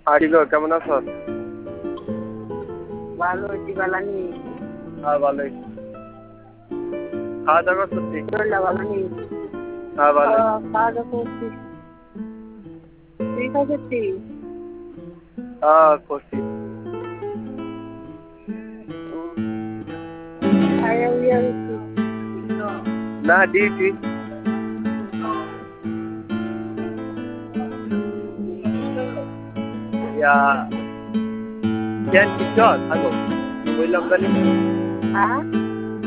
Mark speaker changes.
Speaker 1: আরিলো কেমন আছো?
Speaker 2: ভালো আছি, ভালো নেই।
Speaker 1: হ্যাঁ ভালোই। খাওয়া দাওয়া করছি।
Speaker 2: ভালো নেই।
Speaker 1: হ্যাঁ ভালোই।
Speaker 2: খাওয়া দাওয়া করছি। তুই খাচ্ছিস?
Speaker 1: হ্যাঁ করছি। না ডিউটি। কেন কিছু থাকো বললাম জানি।
Speaker 2: হ্যাঁ